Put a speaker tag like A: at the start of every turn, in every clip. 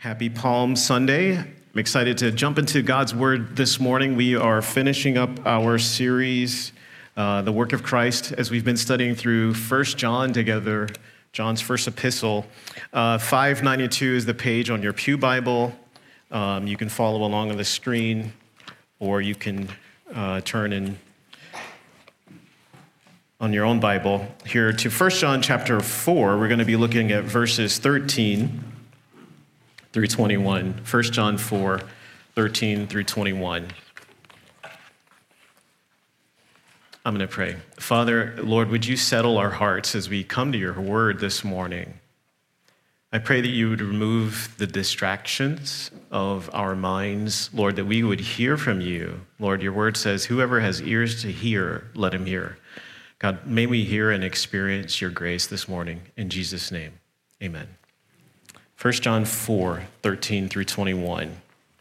A: Happy Palm Sunday. I'm excited to jump into God's Word this morning. We are finishing up our series, The Work of Christ, as we've been studying through 1 John together, John's first epistle. 592 is the page on your pew Bible. You can follow along on the screen, or you can turn in on your own Bible here to 1 John chapter 4. We're going to be looking at verses 13 through 21. 1 John 4, 13 through 21. I'm going to pray. Father, Lord, would you settle our hearts as we come to your word this morning? I pray that you would remove the distractions of our minds, Lord, that we would hear from you. Lord, your word says, whoever has ears to hear, let him hear. God, may we hear and experience your grace this morning. In Jesus' name, amen. 1 John 4, 13 through 21.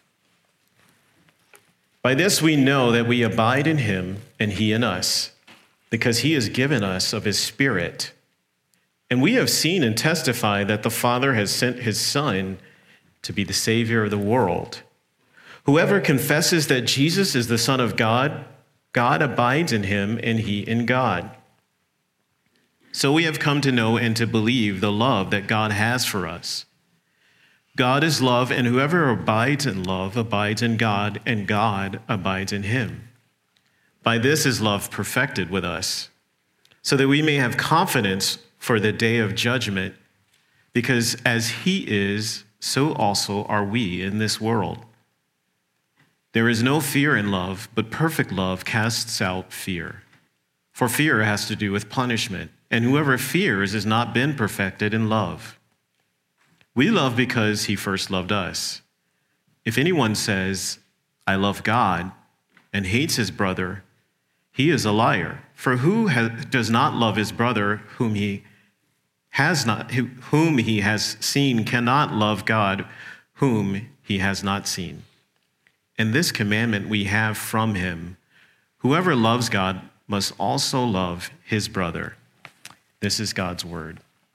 A: By this we know that we abide in him and he in us, because he has given us of his Spirit. And we have seen and testified that the Father has sent his Son to be the Savior of the world. Whoever confesses that Jesus is the Son of God, God abides in him and he in God. So we have come to know and to believe the love that God has for us. God is love, and whoever abides in love abides in God, and God abides in him. By this is love perfected with us, so that we may have confidence for the day of judgment, because as he is, so also are we in this world. There is no fear in love, but perfect love casts out fear. For fear has to do with punishment, and whoever fears has not been perfected in love. We love because he first loved us. If anyone says, I love God, and hates his brother, he is a liar. For who does not love his brother whom he has seen cannot love God whom he has not seen. And this commandment we have from him: whoever loves God must also love his brother. This is God's word.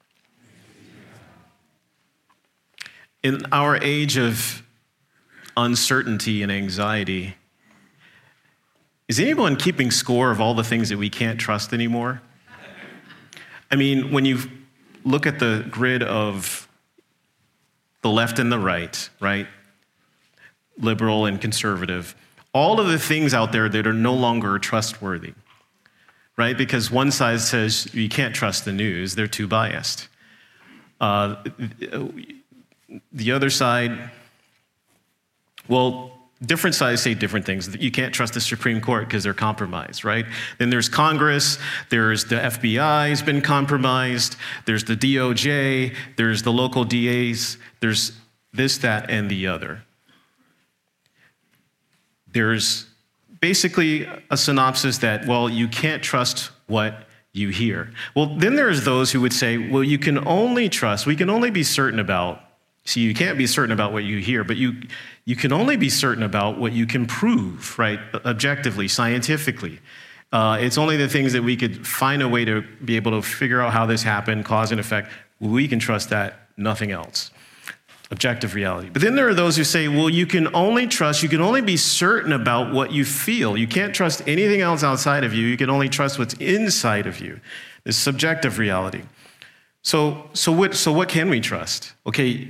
A: In our age of uncertainty and anxiety, is anyone keeping score of all the things that we can't trust anymore? I mean, when you look at the grid of the left and the right, liberal and conservative, all of the things out there that are no longer trustworthy, right? Because one side says you can't trust the news, they're too biased. The other side, well, different sides say different things. You can't trust the Supreme Court because they're compromised, right? Then there's Congress, there's the FBI has been compromised, there's the DOJ, there's the local DAs, there's this, that, and the other. There's basically a synopsis that, well, you can't trust what you hear. Well, then there's those who would say, well, we can only be certain about. See, you can't be certain about what you hear, but you can only be certain about what you can prove, right? Objectively, scientifically. It's only the things that we could find a way to be able to figure out how this happened, cause and effect. We can trust that, nothing else. Objective reality. But then there are those who say, well, you can only be certain about what you feel. You can't trust anything else outside of you. You can only trust what's inside of you. This subjective reality. So what can we trust? Okay,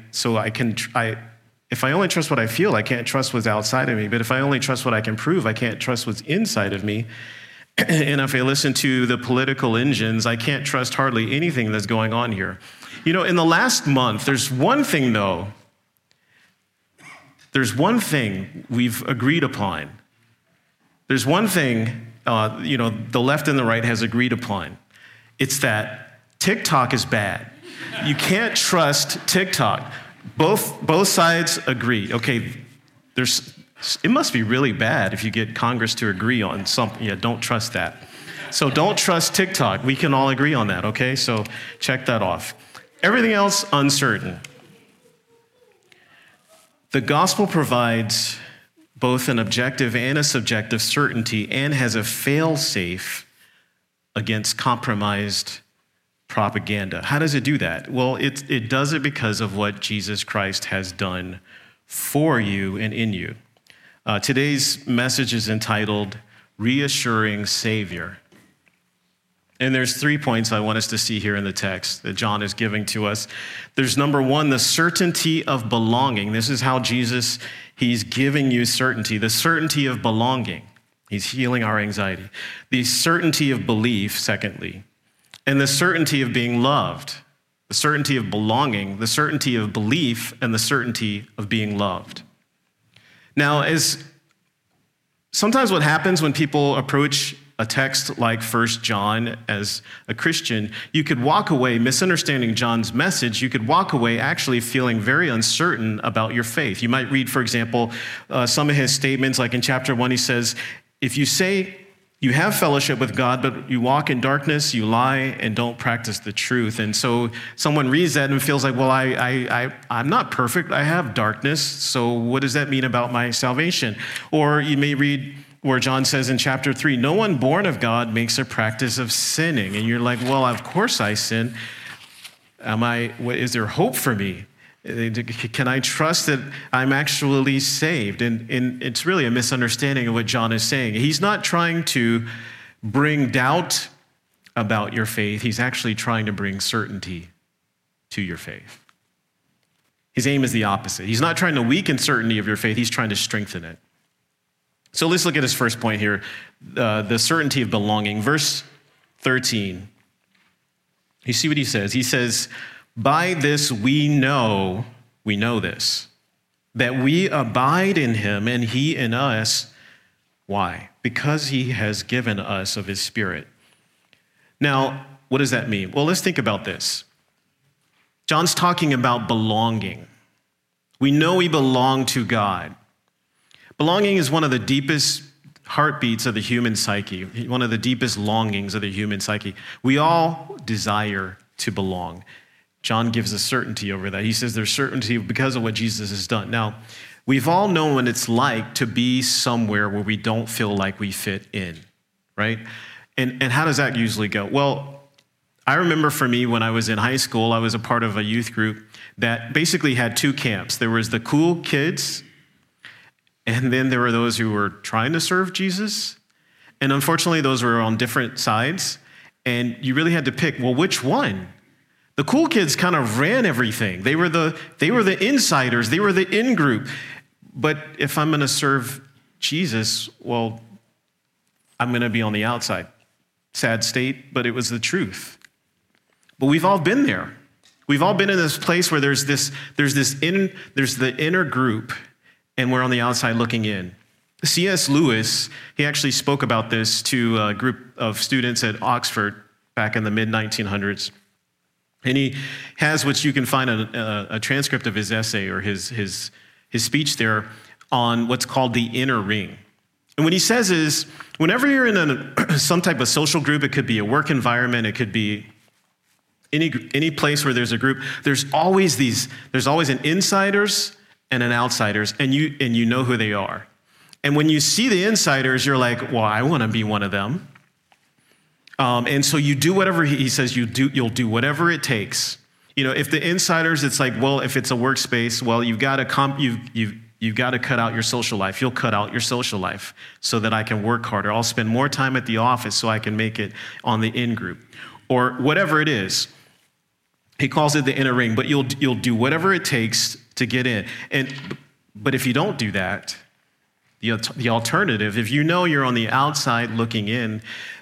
A: if I only trust what I feel, I can't trust what's outside of me. But if I only trust what I can prove, I can't trust what's inside of me. And if I listen to the political engines, I can't trust hardly anything that's going on here. You know, in the last month, there's one thing we've agreed upon. There's one thing, the left and the right has agreed upon. It's that TikTok is bad. You can't trust TikTok. Both sides agree. Okay, it must be really bad if you get Congress to agree on something. Yeah, don't trust that. So don't trust TikTok. We can all agree on that, okay? So check that off. Everything else, uncertain. The gospel provides both an objective and a subjective certainty and has a fail-safe against compromised propaganda. How does it do that? Well, it does it because of what Jesus Christ has done for you and in you. Today's message is entitled Reassuring Savior. And there's 3 points I want us to see here in the text that John is giving to us. There's number one, the certainty of belonging. This is how Jesus, he's giving you certainty, the certainty of belonging. He's healing our anxiety. The certainty of belief, secondly, and the certainty of being loved, the certainty of belonging, the certainty of belief, and the certainty of being loved. Now, as sometimes what happens when people approach a text like 1 John as a Christian, you could walk away misunderstanding John's message. You could walk away actually feeling very uncertain about your faith. You might read, for example, some of his statements, like in chapter 1, he says, if you say you have fellowship with God, but you walk in darkness, you lie and don't practice the truth. And so someone reads that and feels like, well, I'm not perfect. I have darkness. So what does that mean about my salvation? Or you may read where John says in chapter 3, no one born of God makes a practice of sinning. And you're like, well, of course I sin. Is there hope for me? Can I trust that I'm actually saved? And it's really a misunderstanding of what John is saying. He's not trying to bring doubt about your faith. He's actually trying to bring certainty to your faith. His aim is the opposite. He's not trying to weaken certainty of your faith. He's trying to strengthen it. So let's look at his first point here, the certainty of belonging. Verse 13, you see what he says? He says, by this we know this, that we abide in him and he in us. Why? Because he has given us of his Spirit. Now, what does that mean? Well, let's think about this. John's talking about belonging. We know we belong to God. Belonging is one of the deepest heartbeats of the human psyche, one of the deepest longings of the human psyche. We all desire to belong. John gives us certainty over that. He says there's certainty because of what Jesus has done. Now, we've all known what it's like to be somewhere where we don't feel like we fit in, right? And how does that usually go? Well, I remember for me when I was in high school, I was a part of a youth group that basically had two camps. There was the cool kids, and then there were those who were trying to serve Jesus. And unfortunately, those were on different sides. And you really had to pick, well, which one? The cool kids kind of ran everything. They were the insiders. They were the in-group. But if I'm going to serve Jesus, well, I'm going to be on the outside. Sad state, but it was the truth. But we've all been there. We've all been in this place where there's the inner group, and we're on the outside looking in. C.S. Lewis, he actually spoke about this to a group of students at Oxford back in the mid-1900s. And he has what you can find a transcript of his essay or his speech there on what's called the inner ring. And what he says is, whenever you're in some type of social group, it could be a work environment, it could be any place where there's a group, there's always an insiders and an outsiders, and you know who they are. And when you see the insiders, you're like, well, I want to be one of them. And so you do whatever he says you'll do whatever it takes. You know, if the insiders, it's like, well, if it's a workspace, well, you've got to cut out your social life. You'll cut out your social life so that I can work harder. I'll spend more time at the office so I can make it on the in-group or whatever it is. He calls it the inner ring, but you'll do whatever it takes to get in. But if you don't do that, the alternative, if you know you're on the outside looking in,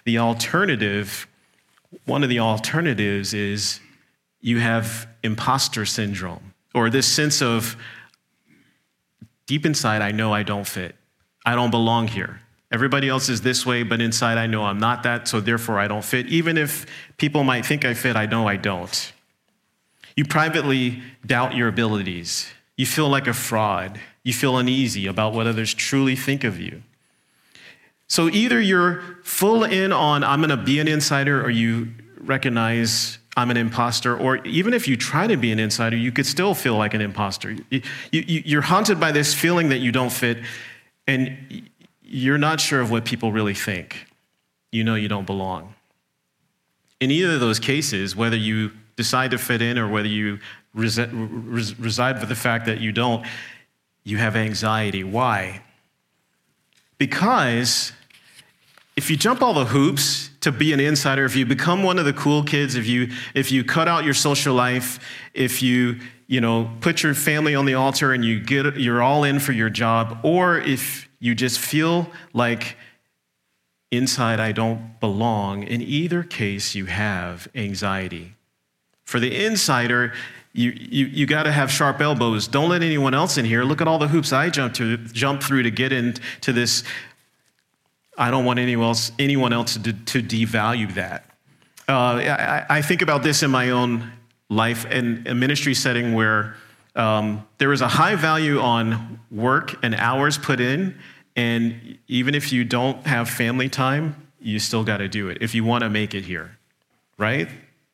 A: one of the alternatives is you have imposter syndrome, or this sense of deep inside, I know I don't fit. I don't belong here. Everybody else is this way, but inside I know I'm not that, so therefore I don't fit. Even if people might think I fit, I know I don't. You privately doubt your abilities. You feel like a fraud. You feel uneasy about what others truly think of you. So either you're full in on, I'm going to be an insider, or you recognize I'm an imposter, or even if you try to be an insider, you could still feel like an imposter. You're haunted by this feeling that you don't fit, and you're not sure of what people really think. You know you don't belong. In either of those cases, whether you decide to fit in or whether you reside with the fact that you don't, you have anxiety. Why? Because if you jump all the hoops to be an insider, if you become one of the cool kids, if you cut out your social life, if you put your family on the altar and you're all in for your job, or if you just feel like inside I don't belong, in either case you have anxiety. For the insider, you got to have sharp elbows. Don't let anyone else in here. Look at all the hoops I jumped through to get into this. I don't want anyone else to devalue that. I think about this in my own life in a ministry setting where there is a high value on work and hours put in, and even if you don't have family time, you still got to do it if you want to make it here, right?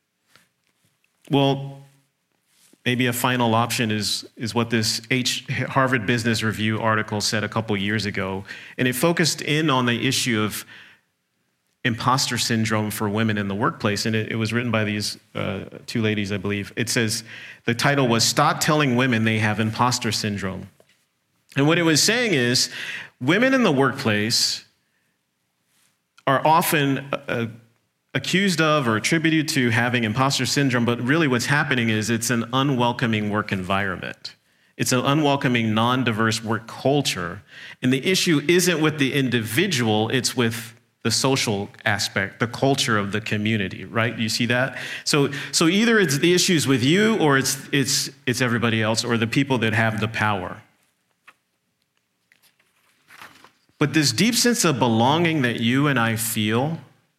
A: Well, maybe a final option is what this Harvard Business Review article said a couple years ago, and it focused in on the issue of imposter syndrome for women in the workplace, and it was written by these two ladies, I believe. It says, the title was, "Stop Telling Women They Have Imposter Syndrome." And what it was saying is, women in the workplace are often accused of or attributed to having imposter syndrome, but really what's happening is it's an unwelcoming work environment. It's an unwelcoming, non-diverse work culture. And the issue isn't with the individual, it's with the social aspect, the culture of the community, right? You see that? So either it's the issues with you or it's everybody else or the people that have the power. But this deep sense of belonging that you and I feel,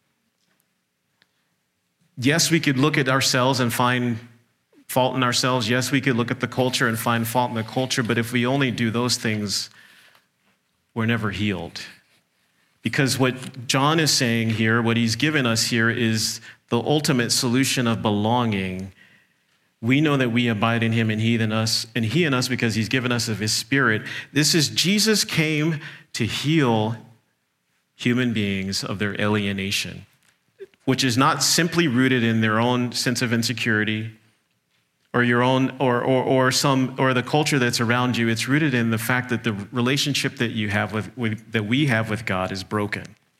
A: yes, we could look at ourselves and find fault in ourselves. Yes, we could look at the culture and find fault in the culture. But if we only do those things, we're never healed. Because what John is saying here, what he's given us here, is the ultimate solution of belonging. We know that we abide in him and he in us because he's given us of his Spirit. This is Jesus came to heal human beings of their alienation, which is not simply rooted in their own sense of insecurity or your own or the culture that's around you. It's rooted in the fact that the relationship that you have that we have with God is broken.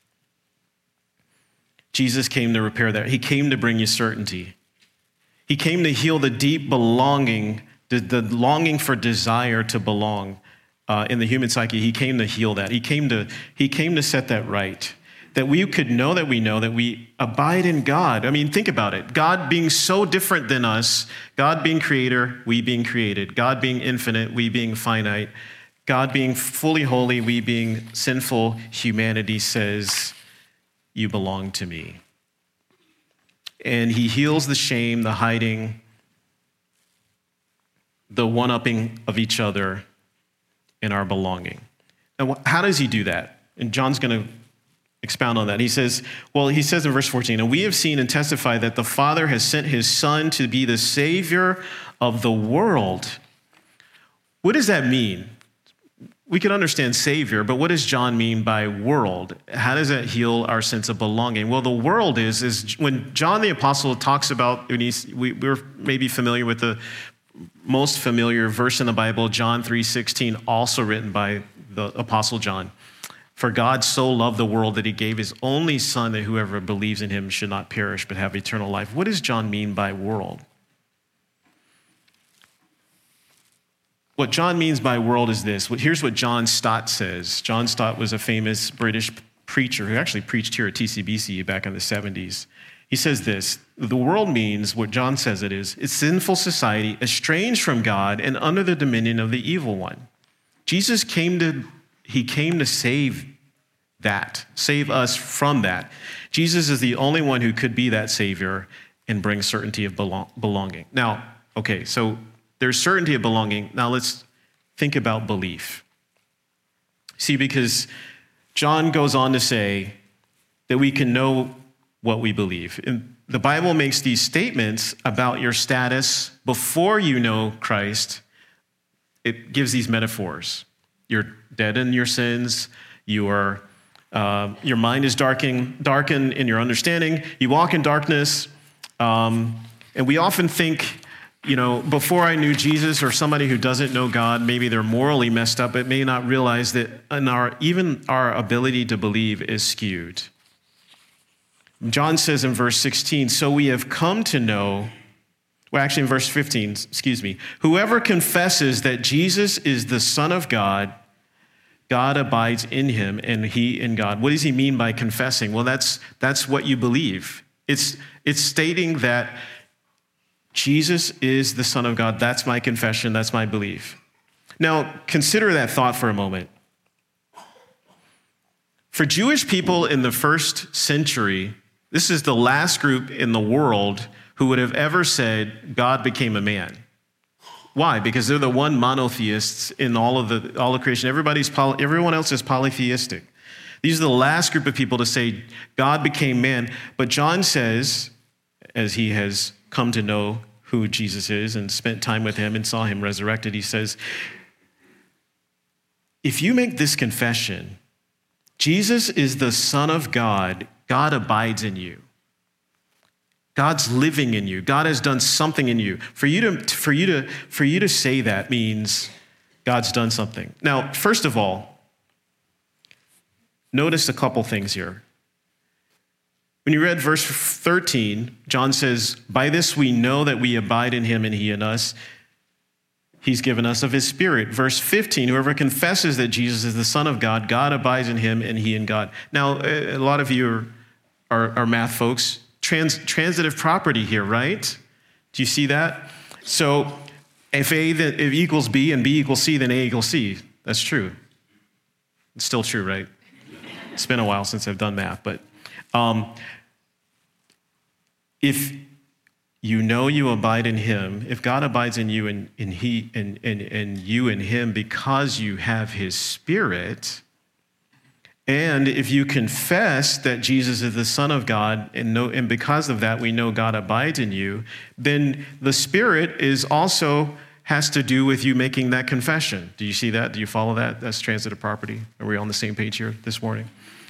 A: Jesus came to repair that. He came to bring you certainty. He came to heal the deep belonging, the longing for desire to belong in the human psyche. He came to heal that. He came to set that right. That we could know that we abide in God. I mean, think about it. God being so different than us, God being creator, we being created. God being infinite, we being finite. God being fully holy, we being sinful humanity says, you belong to me. And he heals the shame, the hiding, the one-upping of each other in our belonging. Now, how does he do that? And John's going to expound on that. He says in verse 14, "And we have seen and testified that the Father has sent his Son to be the Savior of the world." What does that mean? We can understand Savior, but what does John mean by world? How does that heal our sense of belonging? Well, the world is when John the Apostle talks about, we're maybe familiar with the most familiar verse in the Bible, John 3:16, also written by the Apostle John. "For God so loved the world that he gave his only Son, that whoever believes in him should not perish but have eternal life." What does John mean by world? What John means by world is this. Here's what John Stott says. John Stott was a famous British preacher who actually preached here at TCBC back in the 70s. He says this: "The world means what John says it is. It's sinful society, estranged from God and under the dominion of the evil one." Jesus came to save that, save us from that. Jesus is the only one who could be that Savior and bring certainty of belonging. Now, okay, so there's certainty of belonging. Now let's think about belief. See, because John goes on to say that we can know what we believe. And the Bible makes these statements about your status before you know Christ. It gives these metaphors. You're dead in your sins. You are Your mind is darkened in your understanding. You walk in darkness. And we often think, before I knew Jesus, or somebody who doesn't know God, maybe they're morally messed up, but may not realize that even our ability to believe is skewed. John says in verse 16, so we have come to know, in verse 15, whoever confesses that Jesus is the Son of God, God abides in him and he in God. What does he mean by confessing? Well, that's what you believe. It's stating that Jesus is the Son of God. That's my confession. That's my belief. Now, consider that thought for a moment. For Jewish people in the first century, this is the last group in the world who would have ever said God became a man. Why? Because they're the one monotheists in all of creation. Everyone else is polytheistic. These are the last group of people to say God became man. But John says, as he has come to know who Jesus is and spent time with him and saw him resurrected, he says, if you make this confession, Jesus is the Son of God, God abides in you. God's living in you. God has done something in you. For you to say that means God's done something. Now, first of all, notice a couple things here. When you read verse 13, John says, by this we know that we abide in him and he in us. He's given us of his Spirit. Verse 15, whoever confesses that Jesus is the Son of God, God abides in him and he in God. Now, a lot of you are math folks. Transitive property here, right? Do you see that? So if if equals B and B equals C, then A equals C. That's true. It's still true, right? It's been a while since I've done math, but if you know you abide in him, if God abides in you and he and you in him because you have his Spirit, and if you confess that Jesus is the Son of God, and because of that we know God abides in you, then the Spirit has to do with you making that confession. Do you see that? Do you follow that? That's transitive property. Are we on the same page here this morning?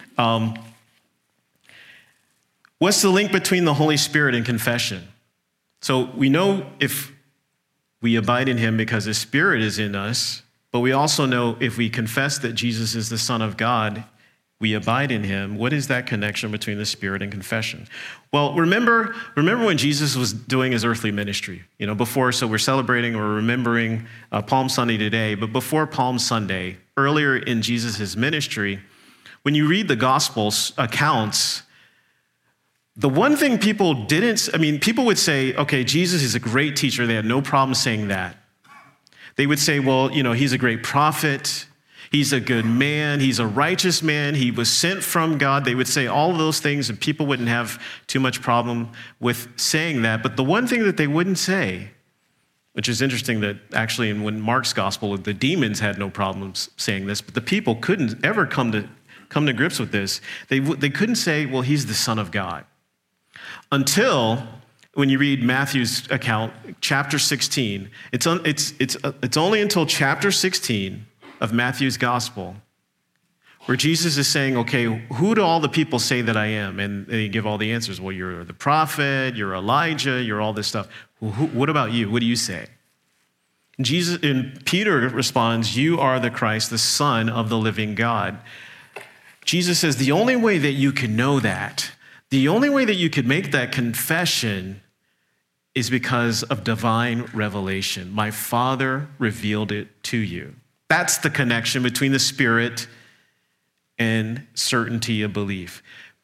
A: What's the link between the Holy Spirit and confession? So we know if we abide in him because his Spirit is in us, but we also know if we confess that Jesus is the Son of God, we abide in him. What is that connection between the Spirit and confession? Well, remember when Jesus was doing his earthly ministry, so we're celebrating or remembering Palm Sunday today, but before Palm Sunday, earlier in Jesus' ministry, when you read the Gospels accounts, the one thing people would say, okay, Jesus is a great teacher. They had no problem saying that. They would say, well, he's a great prophet. He's a good man. He's a righteous man. He was sent from God. They would say all of those things, and people wouldn't have too much problem with saying that. But the one thing that they wouldn't say, which is interesting that actually in Mark's gospel, the demons had no problems saying this, but the people couldn't ever come to grips with this. They couldn't say, well, he's the Son of God. Until when you read Matthew's account, chapter 16, it's only until chapter 16 of Matthew's gospel where Jesus is saying, okay, who do all the people say that I am? And they give all the answers. Well, you're the prophet, you're Elijah, you're all this stuff. Well, what about you? What do you say? And Peter responds, you are the Christ, the Son of the living God. Jesus says the only way that you can know that, the only way that you could make that confession is because of divine revelation. My Father revealed it to you. That's the connection between the Spirit and certainty of belief.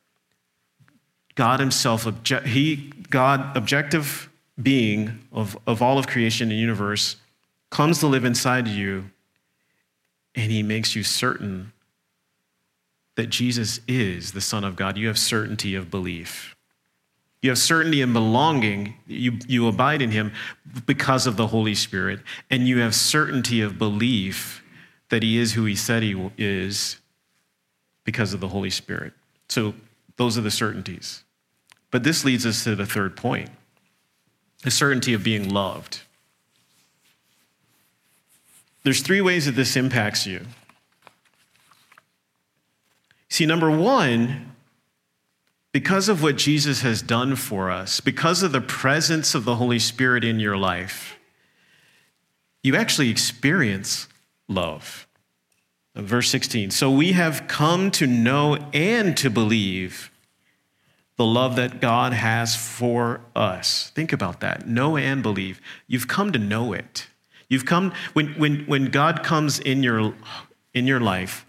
A: God himself, God, objective being of all of creation and universe, comes to live inside of you, and he makes you certain that Jesus is the Son of God. You have certainty of belief. You have certainty in belonging. You abide in him because of the Holy Spirit, and you have certainty of belief that he is who he said he is because of the Holy Spirit. So those are the certainties. But this leads us to the third point, the certainty of being loved. There's three ways that this impacts you. See, number one, because of what Jesus has done for us, because of the presence of the Holy Spirit in your life, you actually experience love. Verse 16, so we have come to know and to believe the love that God has for us. Think about that. Know and believe. You've come to know it. You've come, when God comes in your life,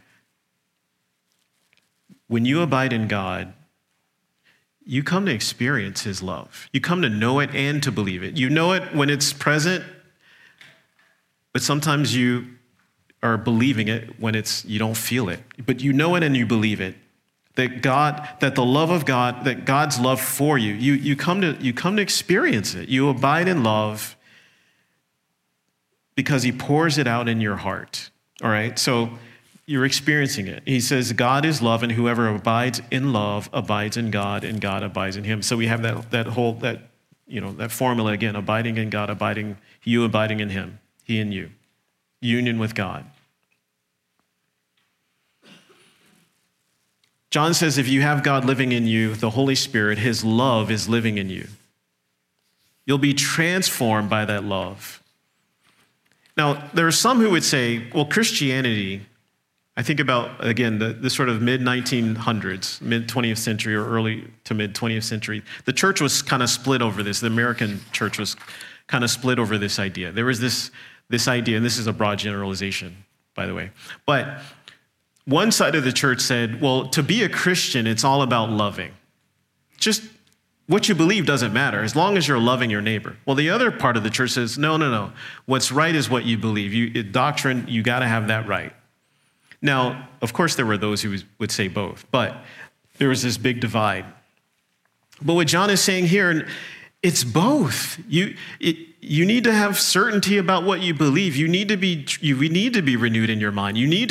A: when you abide in God, you come to experience his love. You come to know it and to believe it. You know it when it's present, but sometimes you are believing it when you don't feel it. But you know it and you believe it. That the love of God, that God's love for you, you come to experience it. You abide in love because he pours it out in your heart. All right? So you're experiencing it. He says, God is love, and whoever abides in love abides in God, and God abides in him. So we have that formula again, abiding in God, you abiding in him, he and you. Union with God. John says if you have God living in you, the Holy Spirit, his love is living in you. You'll be transformed by that love. Now, there are some who would say, well, Christianity, I think about, again, the sort of mid-1900s, mid-20th century or early to mid-20th century, the church was kind of split over this. The American church was kind of split over this idea. There was this idea, and this is a broad generalization, by the way, but one side of the church said, well, to be a Christian, it's all about loving. Just what you believe doesn't matter, as long as you're loving your neighbor. Well, the other part of the church says, no. What's right is what you believe. Doctrine, you got to have that right. Now, of course, there were those who would say both, but there was this big divide. But what John is saying here, it's both. You need to have certainty about what you believe. You need to be renewed in your mind. You need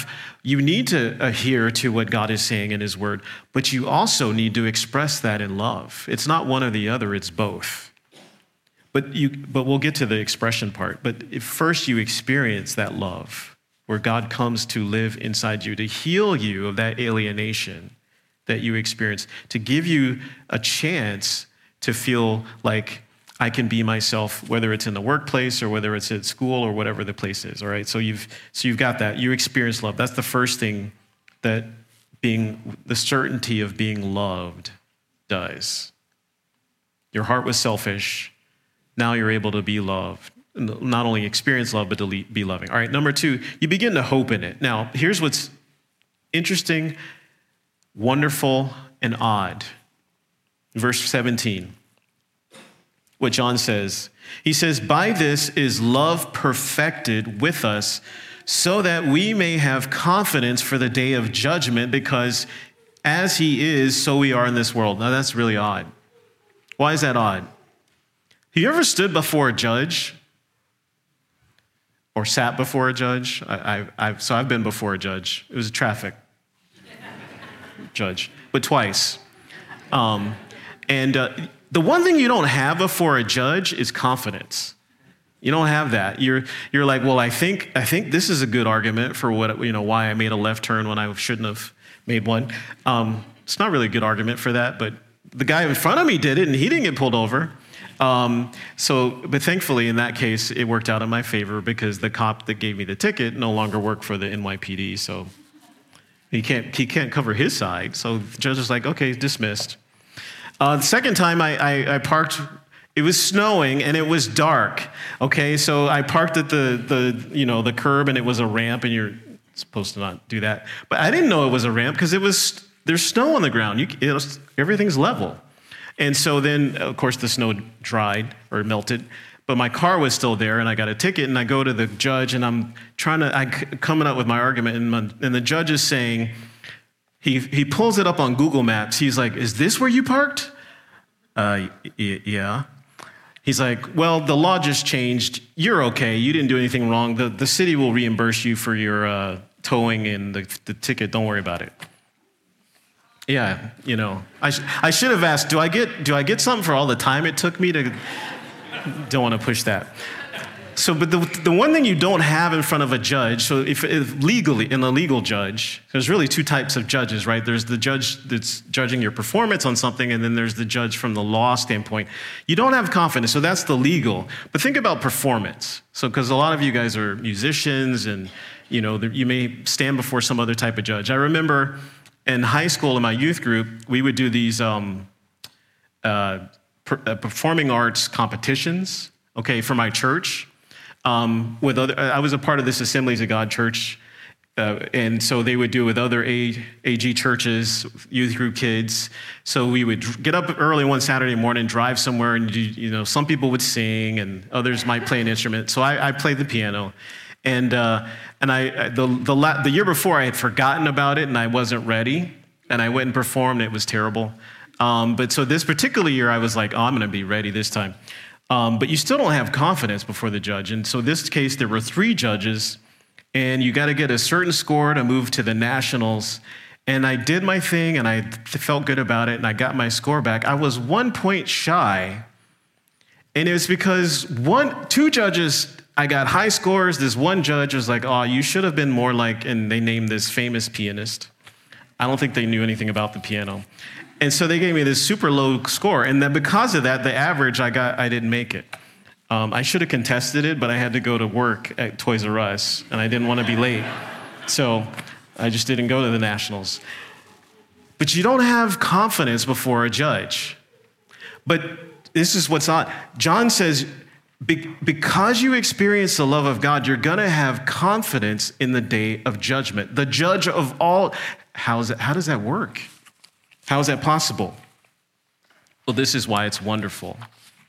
A: to adhere to what God is saying in his word, but you also need to express that in love. It's not one or the other, it's both. But we'll get to the expression part. But if first you experience that love, where God comes to live inside you, to heal you of that alienation that you experience, to give you a chance to feel like I can be myself, whether it's in the workplace or whether it's at school or whatever the place is, all right? So you've got that. You experience love. That's the first thing that the certainty of being loved does. Your heart was selfish. Now you're able to be loved. Not only experience love, but to be loving. All right, number two, you begin to hope in it. Now, here's what's interesting, wonderful, and odd. Verse 17. What John says. He says, by this is love perfected with us, so that we may have confidence for the day of judgment, because as he is, so we are in this world. Now that's really odd. Why is that odd? Have you ever stood before a judge? Or sat before a judge? I've been before a judge. It was a traffic judge, but twice. The one thing you don't have before a judge is confidence. You don't have that. You're like, well, I think this is a good argument for why I made a left turn when I shouldn't have made one. It's not really a good argument for that, but the guy in front of me did it, and he didn't get pulled over. But thankfully, in that case, it worked out in my favor because the cop that gave me the ticket no longer worked for the NYPD, so he can't cover his side. So the judge is like, okay, dismissed. The second time I parked, it was snowing and it was dark. Okay, so I parked at the curb, and it was a ramp, and you're supposed to not do that. But I didn't know it was a ramp because there's snow on the ground. Everything's level. And so then, of course, the snow dried or melted, but my car was still there, and I got a ticket, and I go to the judge, and I'm coming up with my argument, and the judge is saying, he pulls it up on Google Maps. He's like, is this where you parked? Yeah. He's like, well, the law just changed. You're okay. You didn't do anything wrong. The city will reimburse you for your towing and the ticket. Don't worry about it. Yeah, I should have asked, do I get something for all the time it took me to, don't want to push that. But the one thing you don't have in front of a judge, so if legally, in a legal judge, there's really two types of judges, right? There's the judge that's judging your performance on something, and then there's the judge from the law standpoint. You don't have confidence, so that's the legal. But think about performance. So, because a lot of you guys are musicians, and you may stand before some other type of judge. I remember in high school in my youth group, we would do these performing arts competitions, okay, for my church. I was a part of this Assemblies of God church, and so they would do with other AG churches, youth group kids. So we would get up early one Saturday morning, drive somewhere, and some people would sing, and others might play an instrument. So I played the piano, and the year before I had forgotten about it, and I wasn't ready, and I went and performed. It was terrible. But so this particular year, I was like, I'm going to be ready this time. But you still don't have confidence before the judge. And so in this case, there were 3 judges, and you got to get a certain score to move to the nationals. And I did my thing, and I felt good about it, and I got my score back. I was 1 point shy, and it was because 2 judges, I got high scores. This one judge was like, you should have been more like, and they named this famous pianist. I don't think they knew anything about the piano. And so they gave me this super low score. And then because of that, the average I didn't make it. I should have contested it, but I had to go to work at Toys R Us, and I didn't want to be late. So I just didn't go to the nationals. But you don't have confidence before a judge. But this is what's odd. John says, because you experience the love of God, you're going to have confidence in the day of judgment. The judge of all. How does that work? How is that possible? Well, this is why it's wonderful.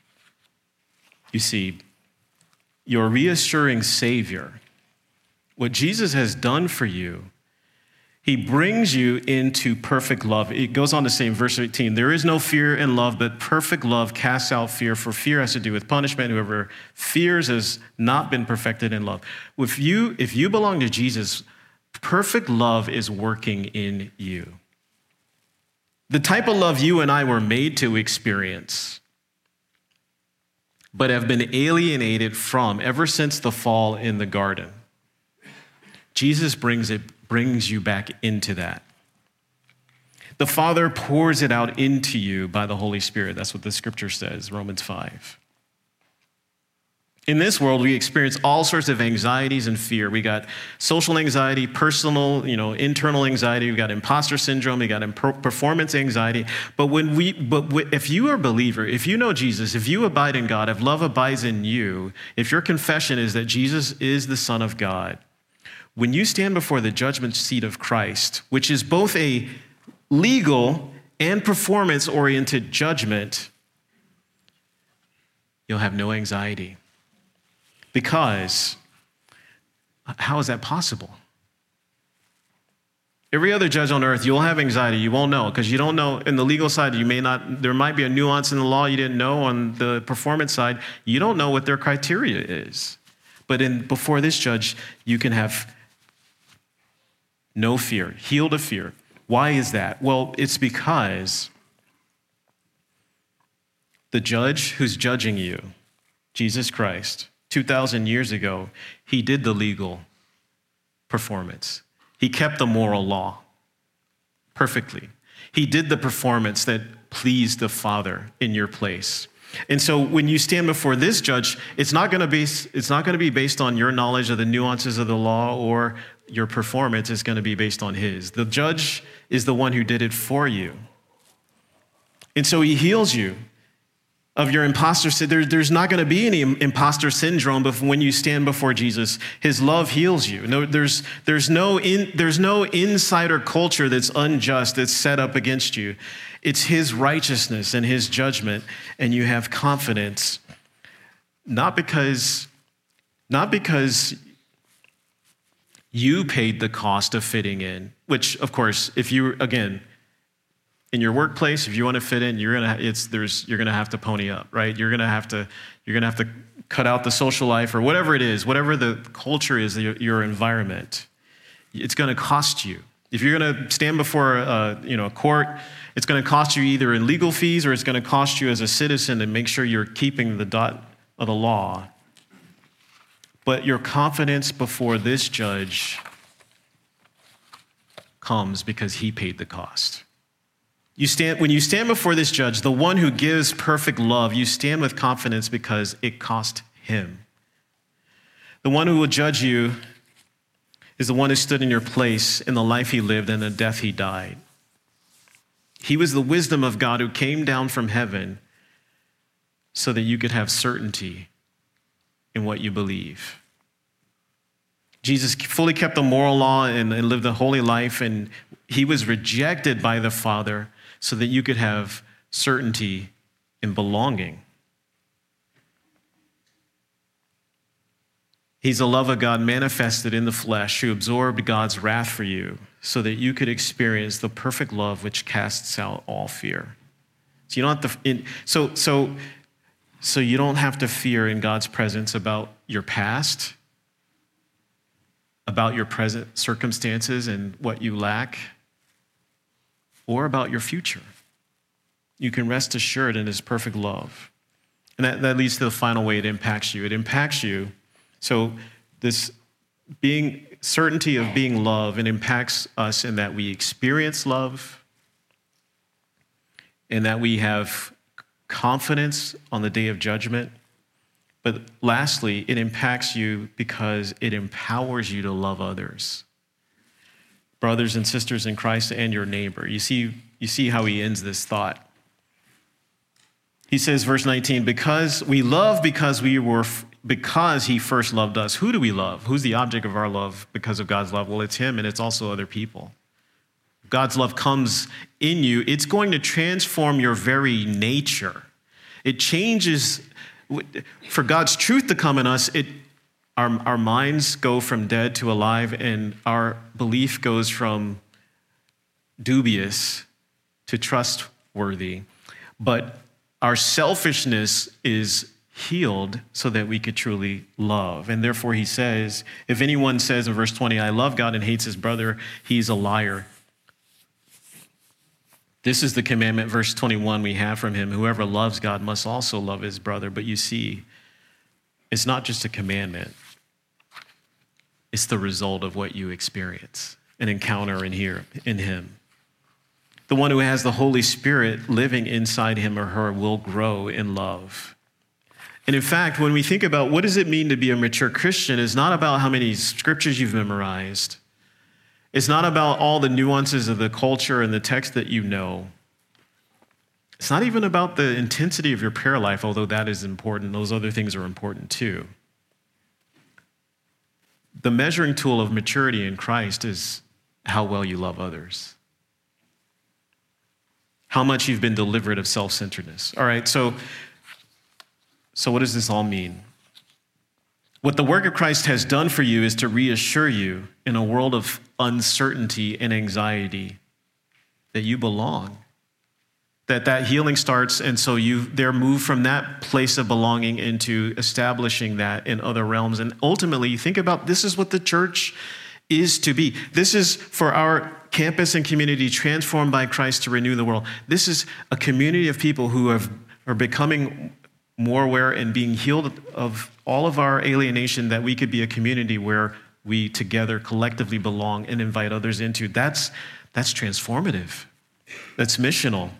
A: You see, your reassuring Savior, what Jesus has done for you, he brings you into perfect love. It goes on to say in verse 18, there is no fear in love, but perfect love casts out fear, for fear has to do with punishment. Whoever fears has not been perfected in love. If you belong to Jesus, perfect love is working in you. The type of love you and I were made to experience, but have been alienated from ever since the fall in the garden. Jesus brings you back into that. The Father pours it out into you by the Holy Spirit. That's what the scripture says, Romans 5. In this world, we experience all sorts of anxieties and fear. We got social anxiety, personal, internal anxiety. We got imposter syndrome. We got performance anxiety. But if you are a believer, if you know Jesus, if you abide in God, if love abides in you, if your confession is that Jesus is the Son of God, when you stand before the judgment seat of Christ, which is both a legal and performance-oriented judgment, you'll have no anxiety. Because how is that possible? Every other judge on earth, you'll have anxiety. You won't know because you don't know. In the legal side, there might be a nuance in the law you didn't know. On the performance side, you don't know what their criteria is. But before this judge, you can have no fear, healed of fear. Why is that? Well, it's because the judge who's judging you, Jesus Christ, 2,000 years ago, he did the legal performance. He kept the moral law perfectly. He did the performance that pleased the Father in your place. And so when you stand before this judge, it's not going to be based on your knowledge of the nuances of the law or your performance. It's going to be based on his. The judge is the one who did it for you. And so he heals you of your imposter syndrome. There's not going to be any imposter syndrome when you stand before Jesus. His love heals you. No, there's no insider culture that's unjust, that's set up against you. It's his righteousness and his judgment, and you have confidence, not because you paid the cost of fitting in, which, of course, if you, again, in your workplace, if you want to fit in, you're gonna have to pony up, right? You're gonna have to cut out the social life or whatever it is, whatever the culture is, your environment. It's gonna cost you. If you're gonna stand before a court, it's gonna cost you either in legal fees or it's gonna cost you as a citizen to make sure you're keeping the dot of the law. But your confidence before this judge comes because he paid the cost. When you stand before this judge, the one who gives perfect love, you stand with confidence because it cost him. The one who will judge you is the one who stood in your place in the life he lived and the death he died. He was the wisdom of God who came down from heaven so that you could have certainty in what you believe. Jesus fully kept the moral law and lived a holy life, and he was rejected by the Father so that you could have certainty in belonging. He's the love of God manifested in the flesh who absorbed God's wrath for you so that you could experience the perfect love which casts out all fear. So you don't have to, so you don't have to fear in God's presence about your past, about your present circumstances and what you lack, or about your future. You can rest assured in his perfect love. And that leads to the final way it impacts you. It impacts you. So this being certainty of being loved, it impacts us in that we experience love and that we have confidence on the day of judgment. But lastly, it impacts you because it empowers you to love others. Brothers and sisters in Christ and your neighbor. You see how he ends this thought. He says, verse 19, because we love because he first loved us. Who do we love? Who's the object of our love because of God's love? Well, it's him and it's also other people. God's love comes in you. It's going to transform your very nature. It changes, for God's truth to come in us, our minds go from dead to alive, and our belief goes from dubious to trustworthy. But our selfishness is healed so that we could truly love. And therefore he says, if anyone says in verse 20, I love God and hates his brother, he's a liar. This is the commandment, verse 21, we have from him. Whoever loves God must also love his brother. But you see, it's not just a commandment. It's the result of what you experience and encounter and hear in him. The one who has the Holy Spirit living inside him or her will grow in love. And in fact, when we think about what does it mean to be a mature Christian, it's not about how many scriptures you've memorized. It's not about all the nuances of the culture and the text that you know. It's not even about the intensity of your prayer life, although that is important. Those other things are important too. The measuring tool of maturity in Christ is how well you love others. How much you've been delivered of self-centeredness. All right, so what does this all mean? What the work of Christ has done for you is to reassure you in a world of uncertainty and anxiety that you belong. That healing starts, and so they're moved from that place of belonging into establishing that in other realms. And ultimately, you think about this is what the church is to be. This is for our campus and community transformed by Christ to renew the world. This is a community of people who are becoming more aware and being healed of all of our alienation, that we could be a community where we together collectively belong and invite others into. That's transformative. That's missional.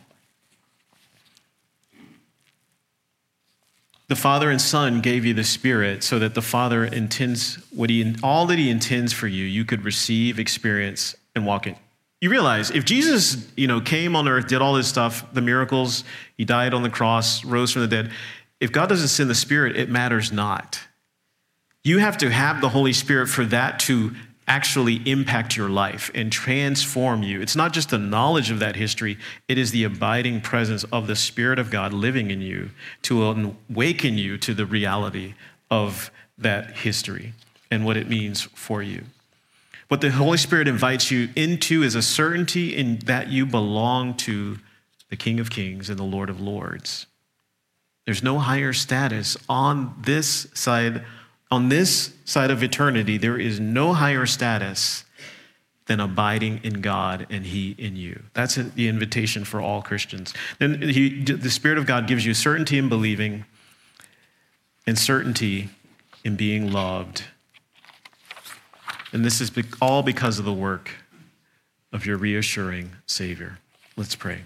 A: The Father and Son gave you the Spirit so that the Father intends all that he intends for you, you could receive, experience, and walk in. You realize if Jesus, came on earth, did all this stuff, the miracles, he died on the cross, rose from the dead. If God doesn't send the Spirit, it matters not. You have to have the Holy Spirit for that to actually impact your life and transform you. It's not just the knowledge of that history, it is the abiding presence of the Spirit of God living in you to awaken you to the reality of that history and what it means for you. What the Holy Spirit invites you into is a certainty in that you belong to the King of Kings and the Lord of Lords. There's no higher status on this side of eternity. There is no higher status than abiding in God and he in you. That's the invitation for all Christians. Then the Spirit of God gives you certainty in believing and certainty in being loved. And this is all because of the work of your reassuring Savior. Let's pray.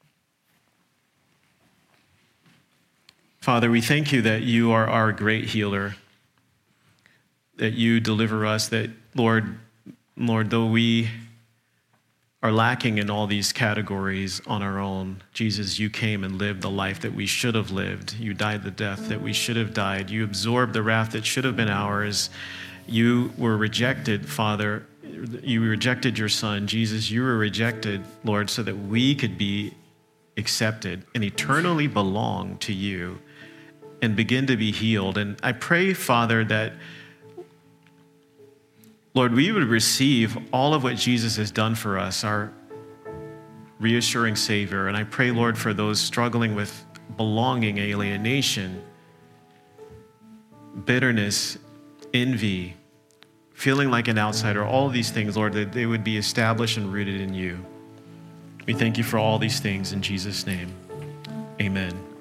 A: Father, we thank you that you are our great healer, that you deliver us, that, Lord, though we are lacking in all these categories on our own, Jesus, you came and lived the life that we should have lived. You died the death that we should have died. You absorbed the wrath that should have been ours. You were rejected, Father. You rejected your Son. Jesus, you were rejected, Lord, so that we could be accepted and eternally belong to you and begin to be healed. And I pray, Father, that, Lord, we would receive all of what Jesus has done for us, our reassuring Savior. And I pray, Lord, for those struggling with belonging, alienation, bitterness, envy, feeling like an outsider, all of these things, Lord, that they would be established and rooted in you. We thank you for all these things in Jesus' name. Amen.